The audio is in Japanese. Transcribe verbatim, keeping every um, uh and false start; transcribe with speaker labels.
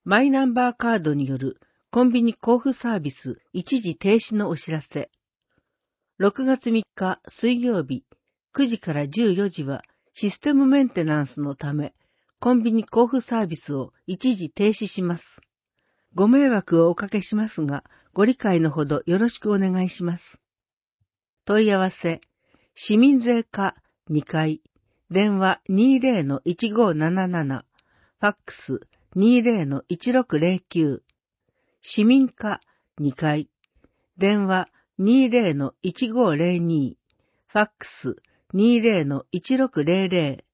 Speaker 1: マイナンバーカードによるコンビニ交付サービス一時停止のお知らせ。ろくがつみっか水曜日くじからじゅうよじはシステムメンテナンスのためコンビニ交付サービスを一時停止します。ご迷惑をおかけしますが、ご理解のほどよろしくお願いします。問い合わせ、市民税課にかい、電話 にじゅうのいちごーなななな、ファックス にじゅうのいちろくゼロきゅう、市民課にかい、電話 にじゅうのいちごーゼロに、ファックス にじゅうのいちろくゼロゼロ、